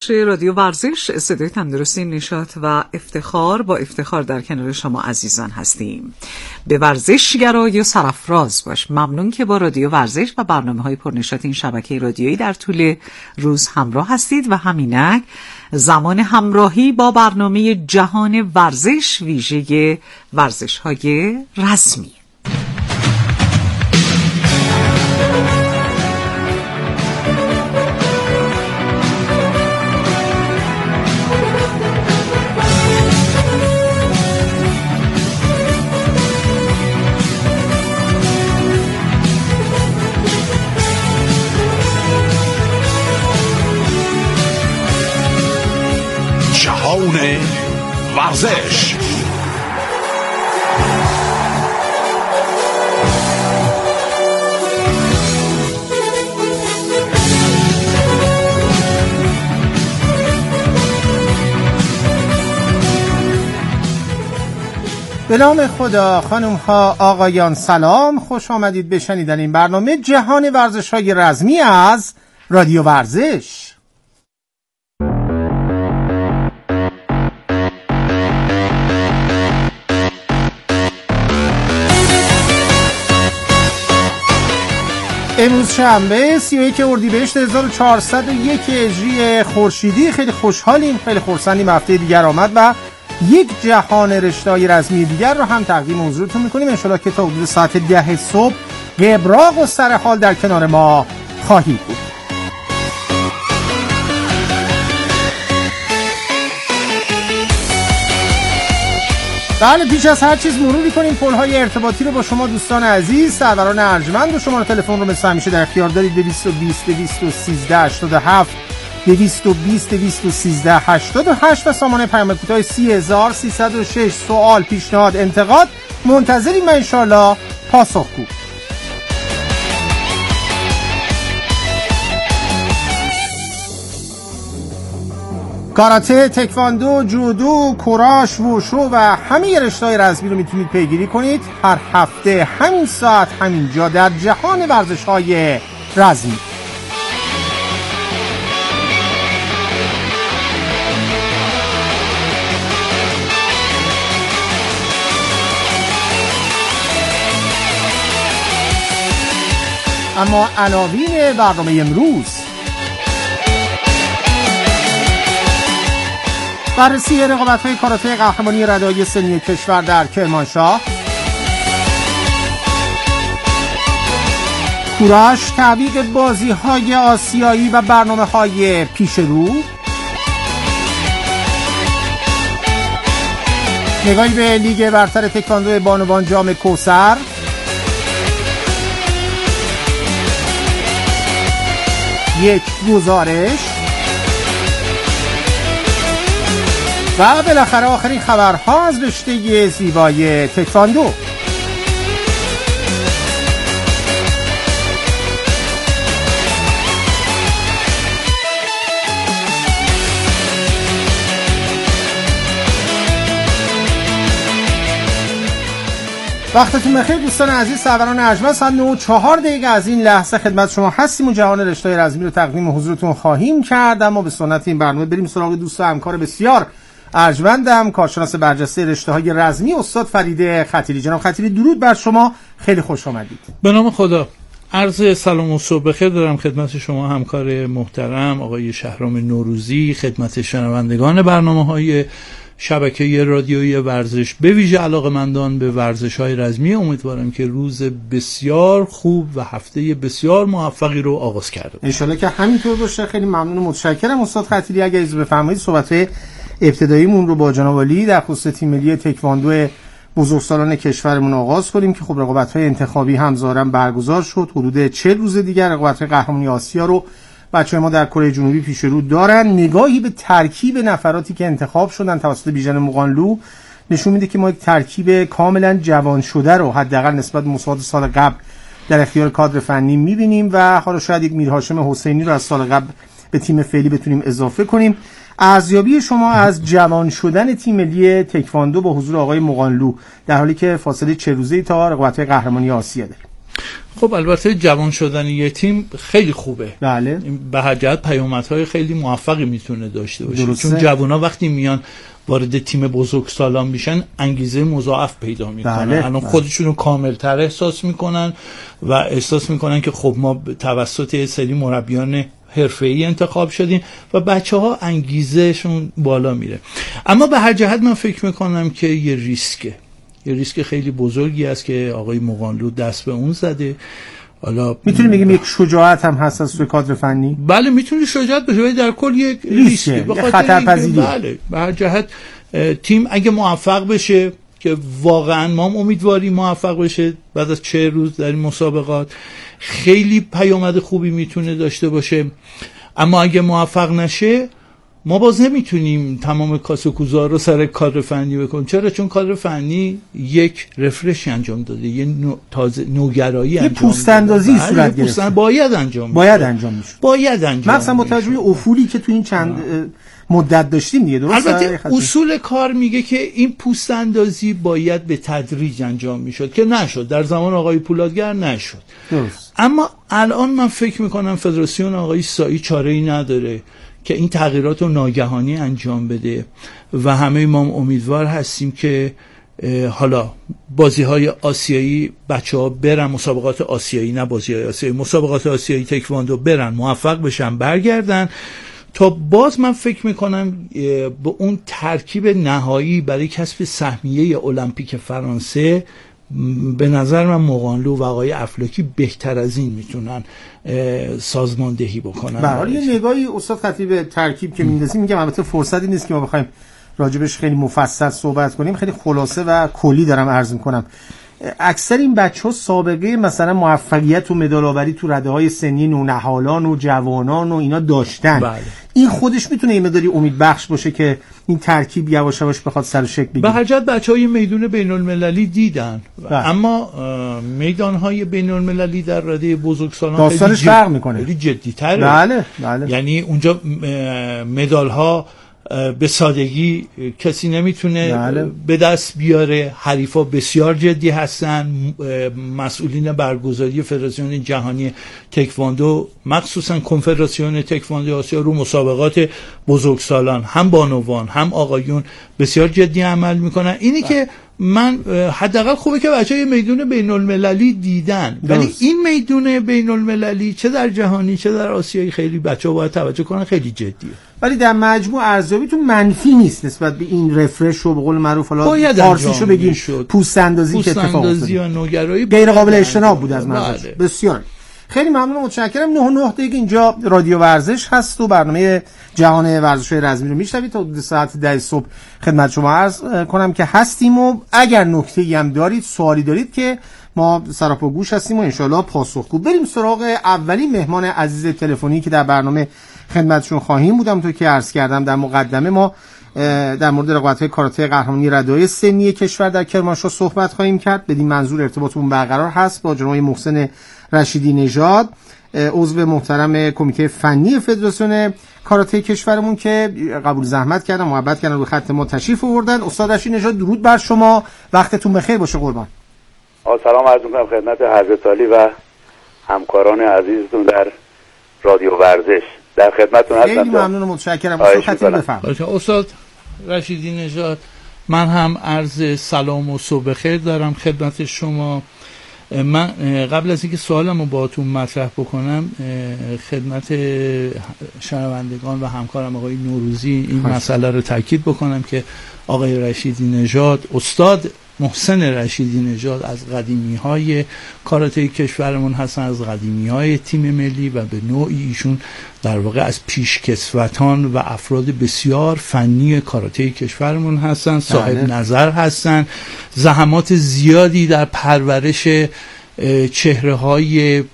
رادیو ورزش، صدای تندرستی، نشاط و افتخار، با افتخار در کنار شما عزیزان هستیم. به ورزشگرای و سرافراز باش. ممنون که با رادیو ورزش و برنامه‌های پرنشاط این شبکه رادیویی در طول روز همراه هستید و همینک زمان همراهی با برنامه جهان ورزش، ویژه ورزش‌های رسمی. جهان ورزش. به نام خدا. خانم ها، آقایان، سلام، خوش آمدید به شنیدن این برنامه جهان ورزش های رزمی از رادیو ورزش. امروز شنبه 31 اردیبهشت 1401 هجری خورشیدی. خیلی خوشحالیم، خیلی خرسندیم هفته دیگر آمد و یک جهان رشته‌های رزمی دیگر رو هم تقدیم حضورتون می‌کنیم. ان شاءالله که تا حدود ساعت 10 صبح قبراق و سرحال در کنار ما خواهید بود. بله، پیش از هر چیز مروری کنیم پل‌های ارتباطی رو با شما دوستان عزیز. سروران ارجمند و شماره تلفن رو مثل همیشه در اختیار دارید. 220 213 87 220 213 88 و سامانه پیام کوتاه 30306. سوال، پیشنهاد، انتقاد منتظریم و انشالله پاسخگو. کاراته، تکواندو، جودو، کوراش، ووشو و همه رشته‌های رزمی رو میتونید پیگیری کنید هر هفته همین ساعت همین جا در جهان ورزش‌های رزمی. اما عناوین برنامه امروز: بررسی رقابت‌های کاراته قهرمانی رده‌های سنی کشور در کرمانشاه، کوراش، تعویق بازی‌های آسیایی و برنامه‌های پیش رو، نگاهی به لیگ برتر تکواندو بانوان جام کوثر، یک گزارش و بالاخره آخرین خبرها از رشته زیبای تکواندو. وقتتون بخیر دوستان عزیز. سروران ارجمند، ساعت 9:04 از این لحظه خدمت شما هستیم و جهان رشته رزمی رو تقدیم حضورتون خواهیم کرد. اما به سنت این برنامه بریم سراغ دوست و همکار بسیار ارجمندم، کارشناس برجسته رشته‌های رزمی، استاد فرید خطیری. جناب خطیری، درود بر شما، خیلی خوش آمدید. به نام خدا. عرض سلام و صبح بخیر دارم خدمت شما همکار محترم آقای شهرام نوروزی، خدمت شنوندگان برنامه‌های شبکه رادیویی ورزش، به ویژه علاقه‌مندان به ورزش‌های رزمی. امیدوارم که روز بسیار خوب و هفته بسیار موفقی رو آغاز کرده. ان شاءالله که همینطور باشه. خیلی ممنون و متشکرم استاد خطیری. اگه اجازه بفرمایید صحبت ابتداییمون رو با جناب علی در خصوص تیم ملی تکواندو بزرگسالان کشورمون آغاز کنیم که خب رقابت‌های انتخابی هم ظاهراً برگزار شد. حدود 40 روز دیگر رقابت‌های قهرمانی آسیا رو بچه‌های ما در کره جنوبی پیش رو دارن. نگاهی به ترکیب نفراتی که انتخاب شدن توسط بیژن مغانلو نشون میده که ما یک ترکیب کاملا جوان شده رو حداقل نسبت به مسابقات سال قبل در اختیار کادر فنی می‌بینیم و حالا شاید یک میرهاشم حسینی رو از سال قبل به تیم فعلی بتونیم اضافه کنیم. ارزیابی شما از جوان شدن تیم ملی تکواندو با حضور آقای مغانلو در حالی که فاصله 4 روزه‌ای تا رقابت‌های قهرمانی آسیا داریم؟ خب البته جوان شدن یه تیم خیلی خوبه. بله. به هر جهت پیامدهای خیلی موفقی میتونه داشته باشه. درسته. چون جوونا وقتی میان وارد تیم بزرگسالان میشن انگیزه مضاعف پیدا میکنن. بله. الان خودشونو کاملتر احساس میکنن و احساس میکنن که خب ما توسط یه سری مربیان حرفه‌ای انتخاب شدیم و بچه‌ها انگیزهشون بالا میره. اما به هر جهت من فکر میکنم که یه ریسک خیلی بزرگی است که آقای مقانلو دست به اون زده. حالا میتونیم بگیم یک شجاعت هم هست از سوی کادر فنی؟ بله میتونه شجاعت باشه ولی در کل یک ریسکه، خطرپذیری. بله به هر جهت تیم اگه موفق بشه که واقعا ما امیدواریم موفق بشه بعد از 40 روز در این مسابقات خیلی پیامد خوبی میتونه داشته باشه. اما اگه موفق نشه ما باز نمیتونیم تمام کاسه‌کوزا رو سر کادر فنی بکنیم. چرا؟ چون کادر فنی یک رفرشی انجام داده، یه تازه نوگرایی انجام داده، پوست اندازی صورت گرفته، باید انجام میشه. مثلا با توجه به افولی که تو این چند مدت داشتیم دیگه. درسته؟ البته اصول کار میگه که این پوست اندازی باید به تدریج انجام میشد که نشد، در زمان آقای پولادگر نشد. درست. اما الان من فکر میکنم فدراسیون آقای سایی چاره‌ای نداره که این تغییرات رو ناگهانی انجام بده و همه ما امیدوار هستیم که حالا بازی‌های آسیایی بچه‌ها برن، مسابقات آسیایی، نه بازی‌های آسیایی، مسابقات آسیایی تکواندو برن، موفق بشن، برگردن تا باز من فکر میکنم به اون ترکیب نهایی برای کسب سهمیه المپیک فرانسه به نظر من مقانلو و آقای افلاکی بهتر از این میتونن سازماندهی بکنن. بله. یه نگاهی استاد خطیب به ترکیب که میندازیم، میگم البته فرصتی نیست که ما بخوایم راجبش خیلی مفصل صحبت کنیم، خیلی خلاصه و کلی دارم عرض میکنم. اکثر این بچه‌ها سابقه مثلا موفقیت و مدال آوری تو رده‌های سنی نونهالان و جوانان و اینا داشتن. بله. این خودش میتونه یه مقداری امید بخش باشه که این ترکیب یواش یواش بخواد سر و شکل بگیره. به هر جهت بچه‌ها یه میدون بین‌المللی دیدن. اما میدان‌های بین‌المللی در رده بزرگسالان داستانش فرق میکنه، خیلی جدی‌تره. بله. یعنی اونجا مدال‌ها به سادگی کسی نمیتونه به دست بیاره، حریفا بسیار جدی هستن. مسئولین برگزاری فدراسیون جهانی تکواندو مخصوصا کنفدراسیون تکواندو آسیا رو مسابقات بزرگسالان هم بانوان هم آقایون بسیار جدی عمل میکنن. اینی که من حداقل خوبه که بچه‌ها یه میدون بین‌المللی دیدن، ولی این میدون بین‌المللی چه در جهانی چه در آسیایی خیلی بچه‌ها باید توجه کنن، خیلی جدیه. ولی در مجموع ارزیابیتون منفی نیست نسبت به این رفرش و به قول معروف حالا فارسیشو بگیم پوست اندازی که اتفاق افتاد، غیر قابل اجتناب بود از منظر. بسیار خیلی ممنون، متشکرم. 9 دیگه اینجا رادیو ورزش هست و برنامه جهان ورزش‌های رزمی رو میشنوید تا ساعت 10 صبح خدمت شما عرض کنم که هستیم و اگر نکته‌ای هم دارید، سوالی دارید که ما سراپا گوش هستیم و انشالله پاسخگو. بریم سراغ اولین مهمان عزیز تلفنی که در برنامه خدمتشون خواهیم بودم. تو که عرض کردم در مقدمه ما در مورد رقابت‌های کاراته قهرمانی رده‌های سنی کشور در کرمانشاه صحبت خواهیم کرد. بدین منظور ارتباطمون برقرار هست با جناب محسن رشیدی نژاد، عضو محترم کمیته فنی فدراسیون کاراته کشورمون که قبول زحمت کردن، محبت کردن، روی خط ما تشریف آوردن. استاد رشیدی نژاد درود بر شما، وقتتون بخیر باشه قربان. سلام عرض می‌کنم خدمت حضرت عالی و همکاران عزیزتون در رادیو ورزش. در خدمتتون هستم. خیلی ممنون و متشکرم. استاد خطیب بفرمایید. استاد رشیدی نژاد، من هم عرض سلام و صبح خیر دارم خدمت شما. من قبل از اینکه سوالمو باهاتون مطرح بکنم خدمت شنوندگان و همکارم آقای نوروزی این مسئله رو تاکید بکنم که آقای رشیدی نژاد، استاد محسن رشیدی نژاد از قدیمی‌های کاراته کشورمون هستن، از قدیمی‌های تیم ملی و به نوعی ایشون در واقع از پیشکسوتان و افراد بسیار فنی کاراته کشورمون هستن، صاحب نظر هستن، زحمات زیادی در پرورش چهره‌های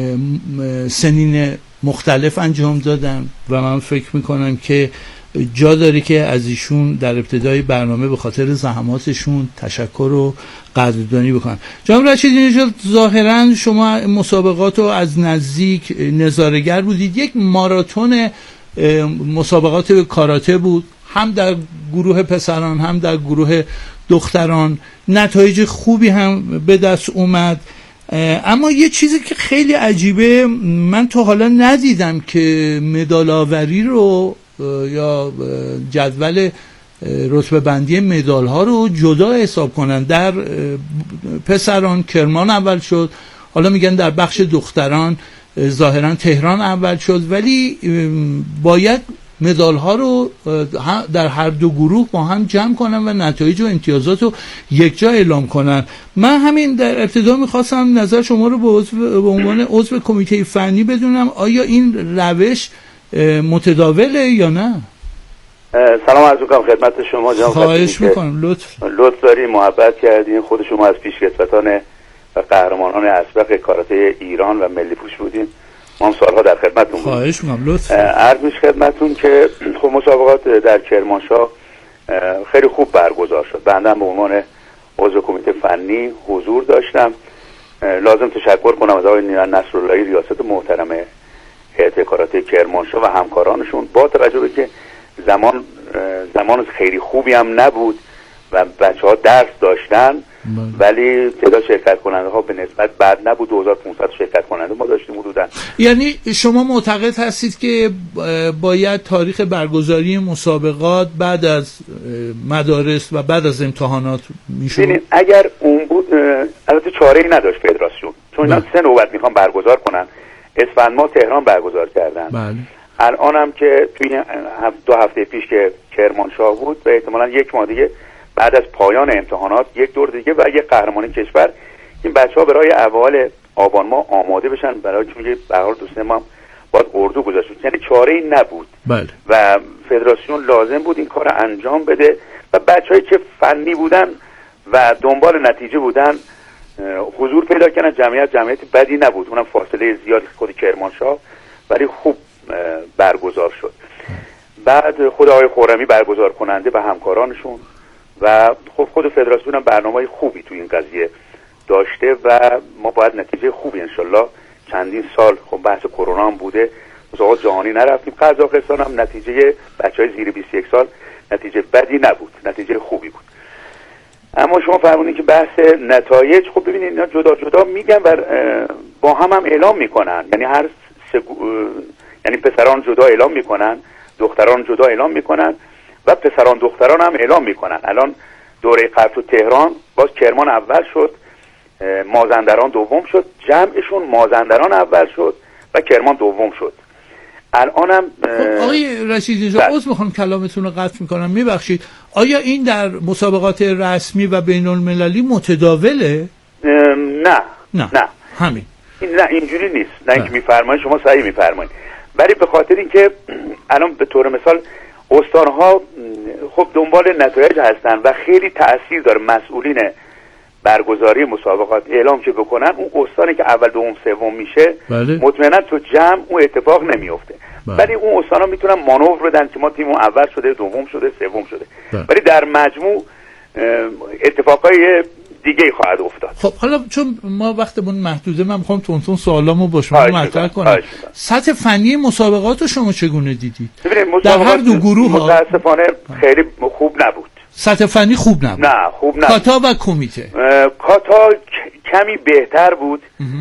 سنین مختلف انجام دادن و من فکر می‌کنم که جا داره که از ایشون در ابتدای برنامه به خاطر زحماتشون تشکر و قدردانی بکنم. جناب رشیدی نژاد، ظاهراً شما مسابقات رو از نزدیک نظاره‌گر بودید. یک ماراتون مسابقات کاراته بود، هم در گروه پسران هم در گروه دختران، نتایج خوبی هم به دست اومد. اما یه چیزی که خیلی عجیبه، من تا حالا ندیدم که مدال آوری رو یا جدول رتبه بندی مدال ها رو جدا حساب کنن. در پسران کرمان اول شد، حالا میگن در بخش دختران ظاهرا تهران اول شد، ولی باید مدال ها رو در هر دو گروه با هم جمع کنن و نتایج و امتیازات رو یک جا اعلام کنن. من همین در ابتدا میخواستم نظر شما رو به عنوان عضو کمیته فنی بدونم، آیا این روش متداوله یا نه؟ سلام عرض می‌کنم خدمت شما جناب. خواهش میکنم، لطف داری، محبت کردین. خود شما از پیشکسوتان و قهرمانان اسبق کاراته ایران و ملی پوش بودین، ما هم سالها در خدمتتون بودیم. خواهش میکنم، لطف. عرض میشه خدمتتون که خب مسابقات در کرمانشاه خیلی خوب برگزار شد. بنده به عنوان عضو کمیته فنی حضور داشتم. لازم تشکر کنم از آقای نصراللهی ریاست محترم هیئت کاراته کرمانشاه و همکارانشون. با توجه به که زمان خیلی خوبی هم نبود و بچه‌ها درس داشتن، ولی تعداد شرکت کننده ها به نسبت بد نبود. 2500 شرکت کننده ما داشتیم حدوداً. یعنی شما معتقد هستید که باید تاریخ برگزاری مسابقات بعد از مدارس و بعد از امتحانات میشد؟ ببینید اگر اون بود، البته چاره‌ای نداشت فدراسیون، چون اینا 3 نوبت میخوان برگزار کنن. اسفند ماه تهران برگزار کردن. بله. الان هم که توی 2 هفته پیش که کرمانشاه بود و احتمالاً 1 ماه دیگه بعد از پایان امتحانات 1 دور دیگه و 1 قهرمانی کشور، این بچه‌ها برای اوایل آبان ماه آماده بشن، برای چون به هر حال دوست ما باید اردو گذاشت، یعنی چاره‌ای نبود. بله. و فدراسیون لازم بود این کار انجام بده و بچه‌هایی که فنی بودن و دنبال نتیجه بودن حضور پیدا کردن. جمعیت بدی نبود، اونم فاصله زیاد خود کرمانشاه، ولی خوب برگزار شد. بعد خود آقای خرمی برگزار کننده و همکارانشون و خب خود فدراسیون هم برنامه‌ی خوبی تو این قضیه داشته و ما باید نتیجه خوبی انشالله. چندین سال خب بحث کرونا هم بوده، مسابقات جهانی نرفتیم. قزاقستان هم نتیجه بچهای زیر 21 سال نتیجه بدی نبود، نتیجه خوبی بود. اما شما فرمودین که بحث نتایج، خب ببینید اینا جدا جدا میگن و با هم اعلام میکنن، یعنی یعنی پسران جدا اعلام میکنن، دختران جدا اعلام میکنن و پسران دختران هم اعلام میکنن. الان دوره قبل تو تهران باز کرمان اول شد، مازندران دوم شد، جمعشون مازندران اول شد و کرمان دوم شد. الانم آقای رشیدی جان، عذر میخوام کلامتون رو قطع میکنم، میبخشید، آیا این در مسابقات رسمی و بین المللی متداوله؟ نه همین. نه اینجوری نیست، نه اینکه میفرمایید شما صحیح میفرمایید، ولی به خاطر اینکه الان به طور مثال استانها خب دنبال نتایج هستن و خیلی تأثیر داره. مسئولین برگزاری مسابقات اعلام که بکنن، اون استانی که اول دوم سوم میشه مطمئنا تو جمع اون اتفاق نمیفته، ولی اون استانا میتونن مانور بدن که ما تیم اول شده، دوم شده، سوم شده، ولی در مجموع اتفاقای دیگه خواهد افتاد. خب حالا چون ما وقتمون محدوده، من میخوام تونتون سوالامو با شما مطرح کنم. سطح فنی مسابقات رو شما چگونه دیدید؟ در هر دو گروه متاسفانه خیلی خوب نبود. سطح فنی خوب نبود. نه خوب نبود. کاتا و کمیته. کاتا کمی بهتر بود.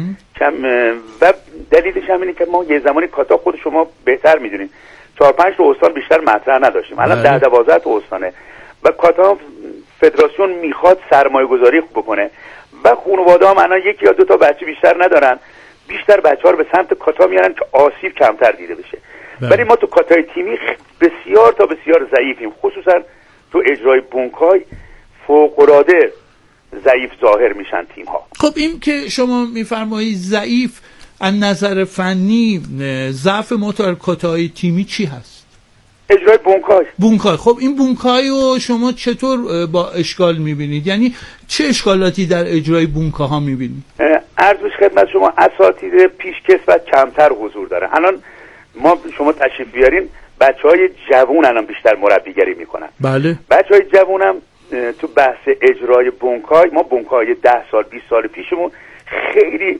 و دلیلش هم اینه که ما یه زمانی کاتا خود شما بهتر میدونید 4-5 تا استان بیشتر مطرح نداشتیم. الان 10-12 تا استانه و کاتا فدراسیون میخواد سرمایه گذاری بکنه و خانواده هم الان 1 یا 2 تا بچه بیشتر ندارن، بیشتر بچه‌ها رو به سمت کاتا میارن که آسیب کمتر دیده بشه. ولی ما تو کاتای تیمی بسیار ضعیفیم، خصوصا تو اجرای بونکای فوق‌العاده ضعیف ظاهر میشن تیم ها. خب این که شما میفرمایید ضعیف، از نظر فنی ضعف موتور کاتای تیمی چی هست؟ اجرای بونکای. خب این بونکای رو شما چطور با اشکال میبینید؟ یعنی چه اشکالاتی در اجرای بونکاها میبینید؟ عرضش خدمت شما، اساتید پیشکسوت کمتر حضور داره. الان شما تشریف بیارین، بچهای جوون الان بیشتر مربیگری میکنن. بله. بچهای جوونم تو بحث اجرای بونکای، ما بونکای 10 سال 20 سال پیشمون خیلی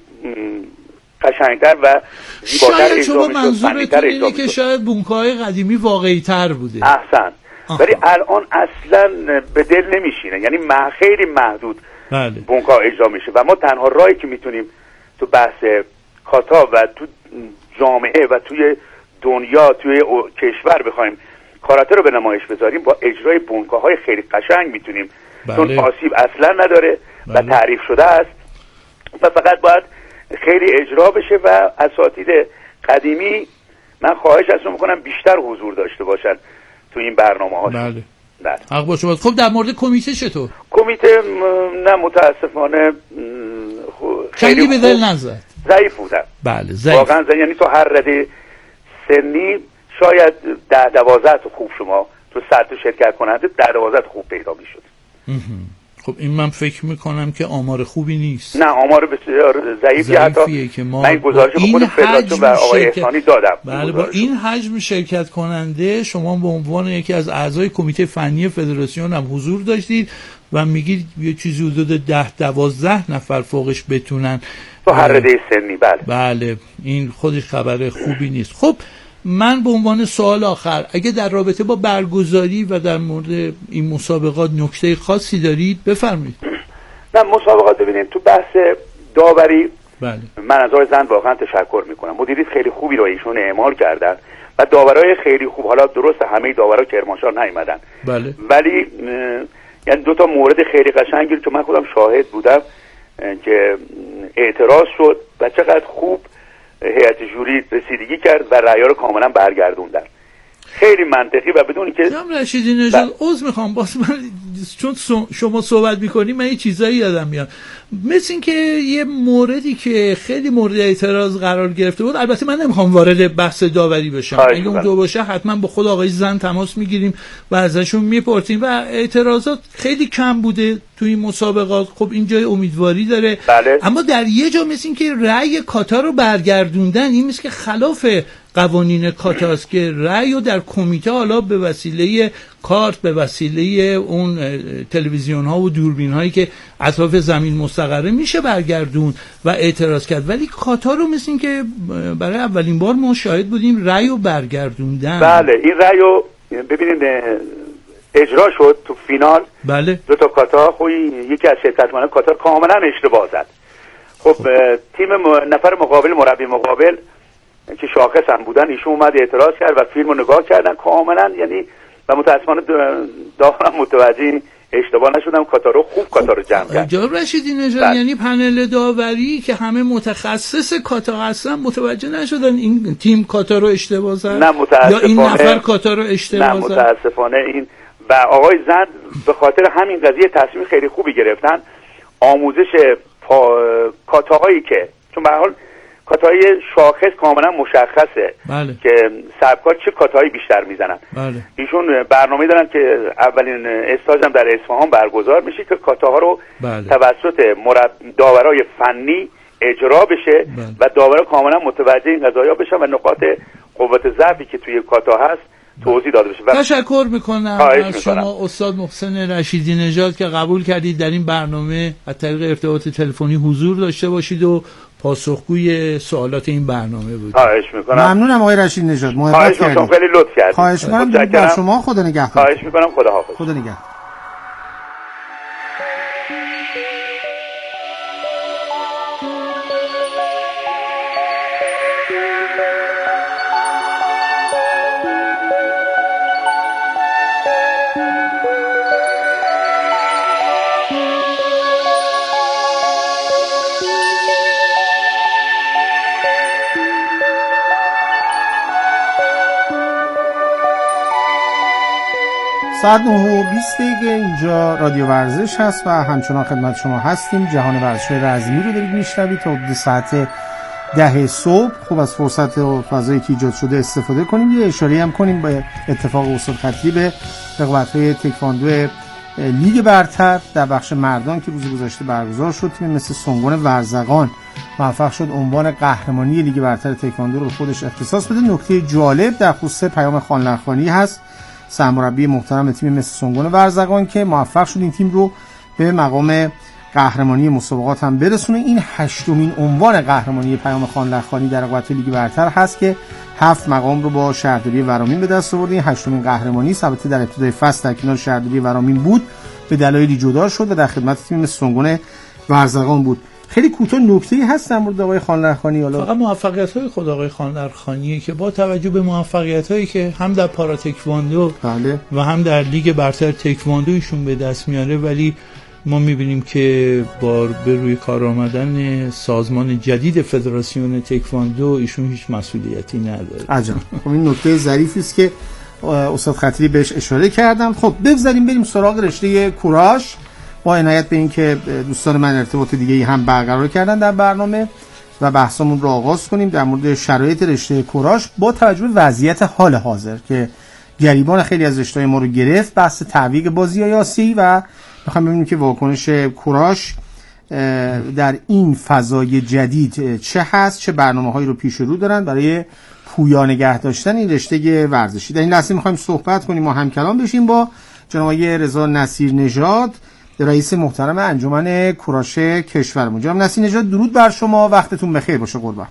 قشنگتر و زیباتر اجرا میشد. منظورتون اینه که شاید بونکای قدیمی واقعی تر بوده. احسن. ولی الان اصلا به دل نمیشینه، یعنی خیلی محدود بونکا اجرا میشه و ما تنها راهی که میتونیم تو بحث کاتا و تو جامعه و توی دنیا توی کشور بخوایم کاراته رو به نمایش بذاریم با اجرای بونکاهای خیلی قشنگ میتونیم. چون آسیب اصلا نداره و تعریف شده است و فقط باید خیلی اجرا بشه و اساتید قدیمی من خواهش ازشون میکنم بیشتر حضور داشته باشن تو این برنامه ها. بله حق با شما. خب در مورد کمیته چطور؟ کمیته نه متاسفانه خیلی به دل نزد، ضعیف بودن. بله ضعیف واقعا یعنی تو هر رده سنی شاید 10-12 تا خوب شما تو 100 تا شرکت کننده 10-12 تا خوب پیدا میشد. خب این من فکر میکنم که آمار خوبی نیست. نه آمار بسیار ضعیفیه. حتی که ما من گزارش خود فدراسیون و آقای احسانی دادم. بله با این حجم شرکت کننده شما به عنوان یکی از اعضای کمیته فنی فدراسیون هم حضور داشتید و میگید یه چیزی حدود 10-12 نفر فوقش بتونن تو هر رده سنی. بله این خودش خبر خوبی نیست. خب من به عنوان سوال آخر اگه در رابطه با برگزاری و در مورد این مسابقات نکته خاصی دارید بفرمایید. نه مسابقات ببینید تو بحث داوری بله. من از آقای زند واقعا تشکر میکنم. مدیریت خیلی خوبی رو ایشون اعمال کردن و داورای خیلی خوب. حالا درست همه داورا کرمانشاه نیومدن بله. ولی یعنی دو تا مورد خیلی قشنگی که من خودم شاهد بودم که اعتراض شد و چقدر خوب هیئت جوری رسیدگی کرد و رأی‌ها رو کاملا برگردوندن. خیلی منطقی و بدون که جناب رشیدی نژاد عذر میخوام باز من چون شما صحبت میکنی من یه چیزایی یادم میاد مثل این که یه موردی که خیلی مورد اعتراض قرار گرفته بود. البته من نمیخوام وارد بحث داوری بشم، اگه اون دو باشه حتما با خود آقای زند تماس میگیریم و ازشون میپرسیم و اعتراضات خیلی کم بوده توی این مسابقات. خب این جای امیدواری داره. بله. اما در یه جا مثل این که رأی کاتا رو برگردوندن این مثل که خلاف قوانین کاتاست که رأی رو در کمیته حالا به وسیله کارت به وسیله اون تلویزیون ها و دوربین هایی که اطراف زمین مستقره میشه برگردون و اعتراض کرد، ولی کاتا رو مثل این که برای اولین بار ما شاهد بودیم رأی رو برگردوندن. بله این رأی رو ببینید اجرا شد تو فینال. بله. دو تا کاتا خوی یکی از شرکت‌کنان کاتا کاملا اشتباه زد. خب تیم نفر مقابل مربی مقابل که شاخص هم بودن ایشون اومد اعتراض کرد و فیلم رو نگاه کردن کاملا یعنی و متاسفانه داورم متوجه اشتباه نشدم کاتا رو خوب کاتا رو جمع کرد. جناب رشیدی نژاد یعنی پنل داوری که همه متخصص کاتا هستن متوجه نشدن این تیم کاتا رو اشتباه زد؟ نه متاسفانه. یا این نفر کاتا رو اشتباه زد؟ نه متاسفانه این و آقای زند به خاطر همین قضیه تصمیم خیلی خوبی گرفتن. آموزش کاتاهایی که چون به هر حال کاتاهای شاخص کاملا مشخصه. بله. که سبکات چه کاتاهایی بیشتر میزنن. بله. ایشون برنامه دارن که اولین استاج هم در اصفهان برگزار میشه که کاتاها رو بله. توسط داورای فنی اجرا بشه. بله. و داورا کاملا متوجه این قضایا بشن و نقاط قوت ضعفی که توی کاتا هست توضیح داده بشه. تشکر میکنم از شما استاد محسن رشیدی نژاد که قبول کردید در این برنامه از طریق ارتباط تلفنی حضور داشته باشید و پاسخگوی سوالات این برنامه بود. خواهش میکنم. ممنونم آقای رشید نژاد، محبت کردید. خیلی لطف کردید. خواهش میکنم. درود بر شما. خدا نگهدار. خواهش میکنم. خدا حافظ. خدا نگهدار. ساعت 9:20 اینجا رادیو ورزش هست و همچنان خدمت شما هستیم. جهان ورزش رزمی رو دارید میشنوید تا حدود ساعت 10 صبح. خب از فرصت و فضایی که ایجاد شده استفاده کنیم. یه اشاره هم کنیم به اتفاق استاد خطی به رقابت‌های تکواندو لیگ برتر در بخش مردان که روز گذشته برگزار شد. تیم مثل سنگون ورزقان موفق شد عنوان قهرمانی لیگ برتر تکواندو رو به خودش اختصاص بده. نکته جالب در خصوص پیام خانلخانی هست، سرمربی محترم تیم مثل سنگون ورزقان که موفق شد این تیم رو به مقام قهرمانی مسابقات هم برسونه. این 8مین عنوان قهرمانی پیام خانلخانی در رقابت لیگ برتر هست که 7 مقام رو با شهرداری ورامین به دست آورد. این 8مین قهرمانی البته در ابتدای فصل در کنار شهرداری ورامین بود. به دلایلی جدا شد و در خدمت تیم سنگون ورزقان بود. خیلی کوتاه نکته‌ای هست در مورد آقای خانلرخانی؟ حالا فقط موفقیت‌های خود آقای خانلرخانی که با توجه به موفقیت‌هایی که هم در پارا تکواندو بله. و هم در لیگ برتر تکواندو ایشون به دست میاره، ولی ما می‌بینیم که با به روی کار آمدن سازمان جدید فدراسیون تکواندو ایشون هیچ مسئولیتی نداره. عجب. خب این نکته ظریفی است که استاد خطیبی بهش اشاره کردن. خب بگذاریم بریم سراغ رشته کوراش، با عنایت به این که دوستان من ارتباط دیگه‌ای هم برقرار کردن در برنامه و بحثمون رو آغاز کنیم در مورد شرایط رشته کوراش با توجه به وضعیت حال حاضر که گریبان خیلی از رشته‌های ما رو گرفت، بحث تعویق بازی‌های آسیایی و می‌خوام ببینیم که واکنش کوراش در این فضای جدید چه هست، چه برنامه‌هایی رو پیش رو دارن برای پویا نگه داشتن این رشته ورزشی. در این لحظه می‌خوایم صحبت کنیم و همکلام بشیم با جناب رضا نصیرنژاد، رئیس محترم انجمن کوراش کشورمون. جناب نصیرنژاد درود بر شما، وقتتون بخیر باشه. قربان.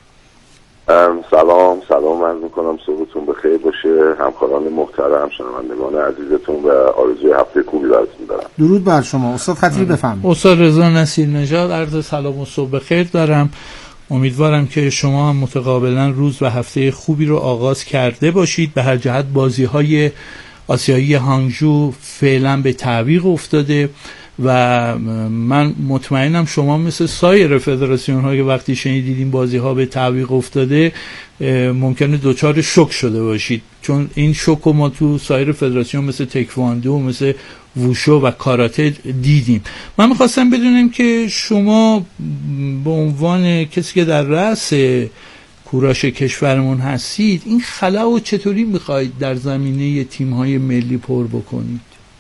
سلام عرض می‌کنم، صبحتون بخیر باشه، همکاران محترم، شنوندگان عزیزتون و آرزوی هفته خوبی براتون دارم. درود بر شما. استاد خطیبی بفرمایید. استاد رضا نصیرنژاد، عرض سلام و صبح بخیر دارم. امیدوارم که شما هم متقابلا روز و هفته خوبی رو آغاز کرده باشید. به هر جهت بازی‌های آسیایی هانگجو فعلا به تعویق افتاده و من مطمئنم شما مثل سایر فدراسیون ها که وقتی شنیدید این بازی ها به تعویق افتاده ممکنه دوچار شوک شده باشید، چون این شوک رو ما تو سایر فدراسیون مثل تکواندو، مثل ووشو و کاراته دیدیم. من میخواستم بدونم که شما به عنوان کسی که در رأس کوراش کشورمون هستید، این خلا رو چطوری میخواید در زمینه تیم‌های ملی پر بکنید؟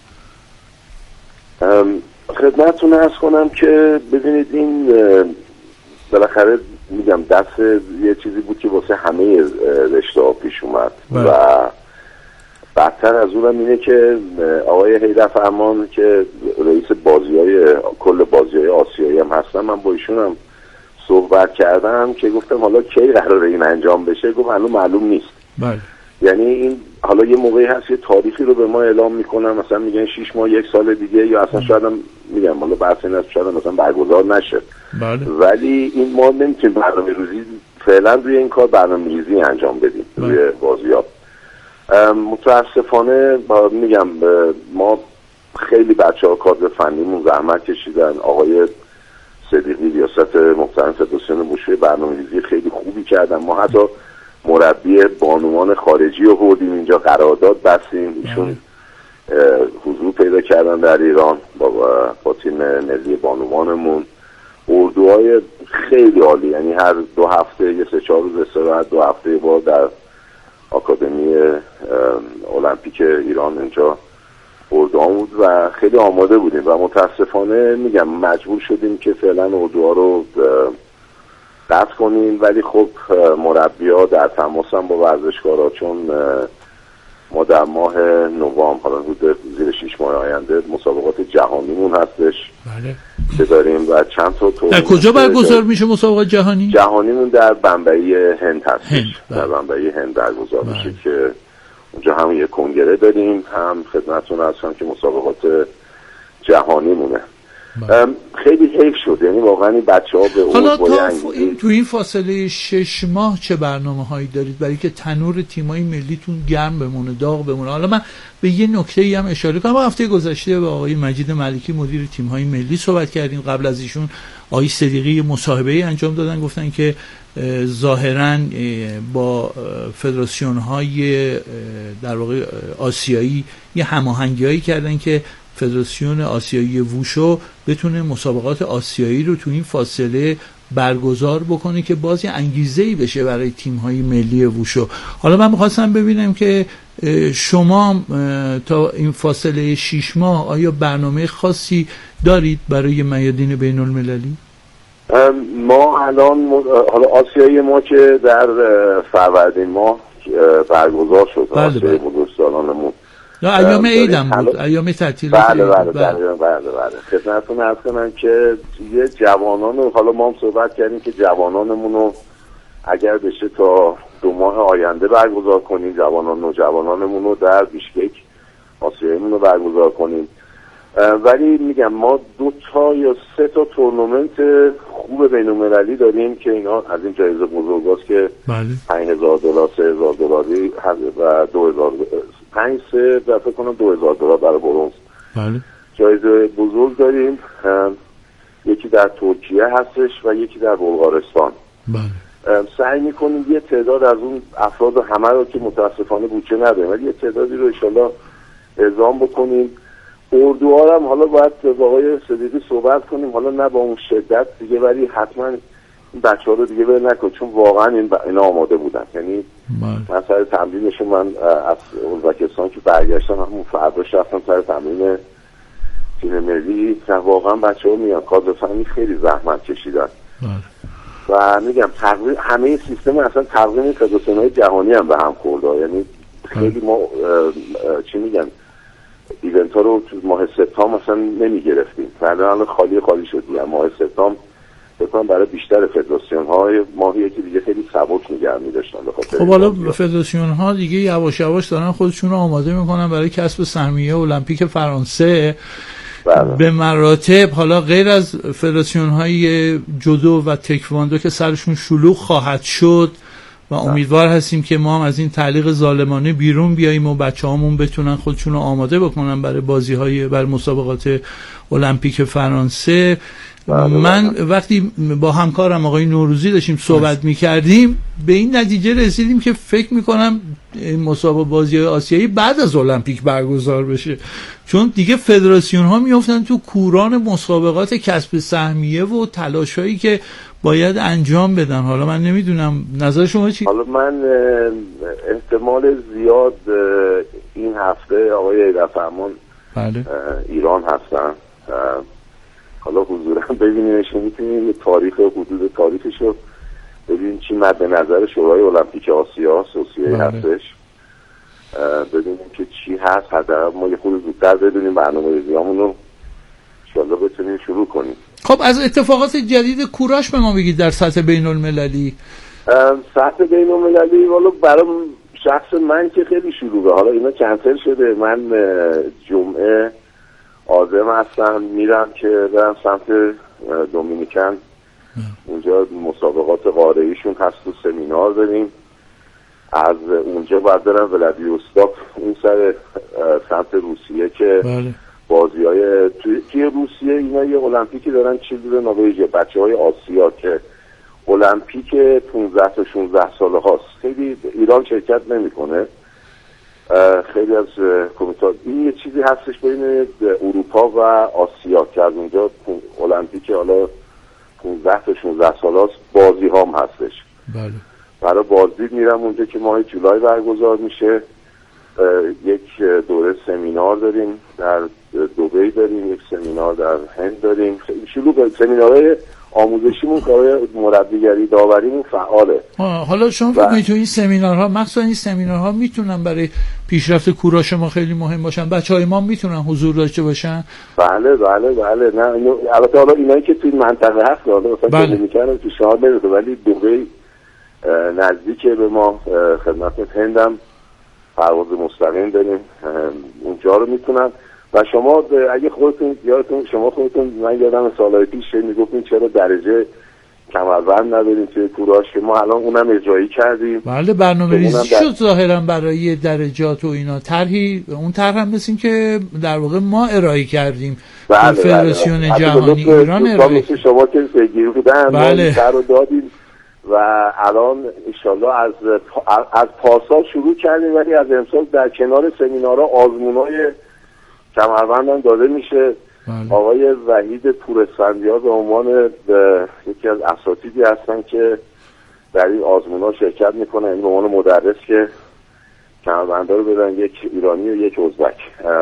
خدمتتون عرض کنم که ببینید این بالاخره میگم دست یه چیزی بود که واسه همه رشته‌ها پیش اومد و بدتر از اونم اینه که آقای حیدر فرمان که رئیس کل بازی‌های آسیایی هم هستن، من با ایشون هم صحبت کردم که گفتم حالا کی قراره این انجام بشه، گفت هنوز معلوم نیست. بله. یعنی این حالا یه موقعی هست یه تاریخی رو به ما اعلام میکنن، مثلا میگن 6 ماه 1 سال دیگه، یا اصلا شاید هم میگم حالا بحث این است شاید مثلا برگزار نشه. بله. ولی این ما نمیتونیم برنامه‌ریزی فعلا روی این کار برنامه‌ریزی انجام بدیم روی بازی‌ها. متاسفانه میگم ما خیلی بچه‌ها کادر فنیمون زحمت کشیدن. آقای صدیقی ریاست محترم فدراسیون ووشو برنامه‌ریزی خیلی خوبی کردن. ما حتی مربی بانوان خارجی رو بردیم اینجا، قرارداد بستیم، ایشون حضور پیدا کردن در ایران با تیم ملی بانوانمون. اردوهای خیلی عالی، یعنی هر 2 هفته یه 3-4 روز استراحت، 2 هفته بار در آکادمی المپیک ایران اینجا اردوها بود و خیلی آماده بودیم و متاسفانه میگم مجبور شدیم که فعلا اردوها رو قطع کنیم. ولی خب مربی‌ها در تماس هم با ورزشکارا، چون ما در ماه نوامبر حالا حدود زیر 6 ماه آینده مسابقات جهانیمون هستش. بله. که داریم و چند تا در کجا برگزار میشه مسابقات جهانی؟ جهانیمون در بمبئی هند هستش. در بمبئی هند برگزار میشه که اونجا هم یه کنگره داریم، هم خدمتتون هستم که مسابقات جهانیمونه. خیلی حیف شد، یعنی واقعا این بچه‌ها به حالا تو این فاصله 6 ماه چه برنامه‌هایی دارید برای که تنور تیم‌های ملیتون گرم بمونه، داغ بمونه؟ حالا من به یه نکته‌ای هم اشاره کنم. هفته گذشته با آقای مجید ملکی مدیر تیم‌های ملی صحبت کردیم. قبل از ایشون آقای صدیقی مصاحبه‌ای انجام دادن، گفتن که ظاهراً با فدراسیون‌های در واقع آسیایی یه هماهنگی‌هایی کردن که فدراسیون آسیایی ووشو بتونه مسابقات آسیایی رو تو این فاصله برگزار بکنه که باز یه انگیزه‌ای بشه برای تیم‌های ملی ووشو. حالا من می‌خواستم ببینم که شما تا این فاصله 6 ماه آیا برنامه خاصی دارید برای میادین بین‌المللی؟ ما الان حالا آسیایی ما که در فروردین ماه برگزار شد، آسیایی بزرگسالانمون ایام عیدم بود، ایام تعطیلات. بله. خدمتتون عرض کنم که یه جوانان، حالا ما هم صحبت کردیم که جوانانمون رو اگر بشه تا 2 ماه آینده برگزار کنیم، نوجوانانمون رو در بیشکک آسیاییمون رو برگزار کنیم. ولی میگم ما 2 تا یا 3 تا تورنمنت خوب بین‌المللی داریم که اینا از این جایزه بزرگاست که $5,000 $3,000 و 2000 5 و فکر کنم $2,000 برای برنز. بله. جایزه بزرگ داریم، یکی در ترکیه هستش و یکی در بلغارستان. بله. سعی میکنیم یه تعداد از اون افراد همه رو که متاسفانه بودجه نداریم ولی یه تعدادی رو انشالله اعزام بکنیم. اردوها هم حالا باید با آقای صدیقی صحبت کنیم، حالا نه با اون شدت دیگه ولی حتما این بچه‌ها رو دیگه ول نکن چون واقعا اینا آماده بودن. یعنی من سر تمرینشون من از ازبکستان که برگشتم همون فرداش رفتم سر تمرین تیم ملی که واقعا بچه‌ها میان کادر فنی خیلی زحمت کشیدن و میگم تقریبا همه سیستم اصلا تقریبا فدراسیون‌های جهانی هم به هم خورده. یعنی خیلی ما چی میگن ایونت ها رو تو ماه سپتامبر مثلا نمی گرفتیم، الان خالی شدیم. ماه سپتامبر بکنم برای بیشتر فدراسیون های ماهی یکی دیگه خیلی سبک نگه می داشتن. خب حالا فدراسیون ها دیگه یواش یواش دارن خودشون رو آماده میکنن برای کسب سهمیه المپیک فرانسه. بله. به مراتب حالا غیر از فدراسیون های جودو و تکواندو که سرشون شلوغ خواهد شد و امیدوار هستیم که ما هم از این تعلیق ظالمانه بیرون بیاییم و بچه‌هامون بتونن خودشون رو آماده بکنن برای بازی‌های برای مسابقات المپیک فرانسه. من وقتی با همکارم آقای نوروزی داشتیم صحبت می‌کردیم به این نتیجه رسیدیم که فکر می‌کنم این مسابقات بازی‌های آسیایی بعد از المپیک برگزار بشه، چون دیگه فدراسیون‌ها میافتن تو کوران مسابقات کسب سهمیه و تلاشایی که باید انجام بدن. حالا من نمیدونم نظر شما چی؟ حالا من احتمال زیاد این هفته آقای ایدرفرمان بله. ایران هستن، حالا حضورا ببینیمشون، میتونیم تاریخ حدود تاریخش رو ببینیم چی مد نظر شورای المپیک آسیا سوسیه هستش، ببینیم که چی هست، حداقل ما یه خود زودتر بدونیم برنامه‌ریزیامون رو انشالله بتونیم شروع کنیم. خب از اتفاقات جدید کوراش به ما بگید در سطح بین المللی. سطح بین المللی والا برای شخص من که خیلی شلوغه، حالا اینا کنسل شده. من جمعه عازم هستم میرم که برم سمت دومینیکن، اونجا مسابقات قاره‌ایشون هست و سمینار داریم. از اونجا باید برم ولادیوستوک اون سر سمت روسیه که بله. بازی‌های توی روسیه اینا یه المپیکی دارن چیزی نروژ بچه‌های آسیا که المپیک 15 تا 16 ساله هاست. خیلی ایران شرکت نمی‌کنه، خیلی از کمیته این یه چیزی هستش بین اروپا و آسیا که از اونجا المپیک حالا 15 تا 16 ساله هاست، بازی هم هستش. بله. برای بازدید میرم اونجا که ماه جولای برگزار میشه. یک دوره سمینار داریم در دبی، داریم یک سمینار در هند داریم. خیلی شلوغ سمینارهای آموزشیمون، کارهای مربیگری داوریمون فعاله. حالا شما فکر می‌کنید این سمینارها، مخصوصا این سمینارها میتونن برای پیشرفت کوراش ما خیلی مهم باشن؟ بچهای ما میتونن حضور داشته باشن؟ بله بله بله. نه البته حالا اینایی که توی منطقه هست حالا مثلا که می‌کنن پیشنهاد نمیده، ولی دبی نزدیک به ما، خدمت هندم پرواز مستقیم داریم، اونجا رو میتونن. و شما اگه خودتون یادتون، شما خودتون، من یادم سالهای پیش میگفتین چرا درجه کمربند نداریم توی کوراش، که ما الان اونم اجرایی کردیم. بله برنامه‌ریزی شد ظاهرا برای درجات و اینا. اون طرح هم مثل که در واقع ما ارائه کردیم. بله فدراسیون بله. جهانی ایران ارائه کرد. شما که پیگیر بودن بله. ما رو دادیم و الان انشالله از پارسال شروع کردیم، ولی از امسال در کنار سمینارها آزمونای کمربند هم داده میشه. بله. آقای وحید پوراسفندیار به عنوان یکی از اساتیدی هستن که در این آزمون‌ها شرکت میکنن، این به عنوان مدرس که کمربندها رو بدن، یک ایرانی و یک ازبک.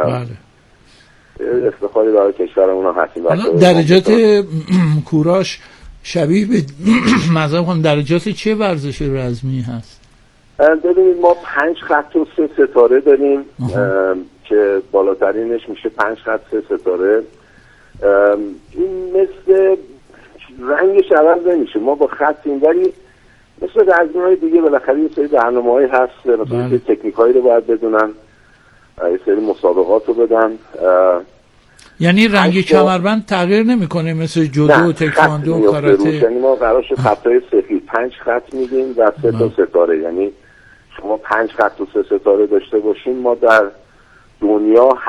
بله. افتخاری برای کشورمون هم هستیم. درجات کوراش شبیه به مثلا درجات چه ورزش رزمی هست؟ ببینید ما 5 خط و 3 ستاره داریم که بالاترینش میشه 5 خط 3 ستاره. این مثل رنگش عوض نمیشه، ما با خطیم، ولی مثل رزمی‌های دیگه بالاخره یه سری برنامه‌هایی هست، مثلا یه تکنیکایی رو باید بدونن، یه سری مسابقات رو بدن. یعنی رنگ کمربند تغییر نمیکنه مثل جودو، تکواندو، کاراته؟ یعنی ما قرار شد خطای سفید 5 خط میدیم و 3 تا ستاره، یعنی شما 5 خط و 3 ستاره داشته باشین. ما در دنیا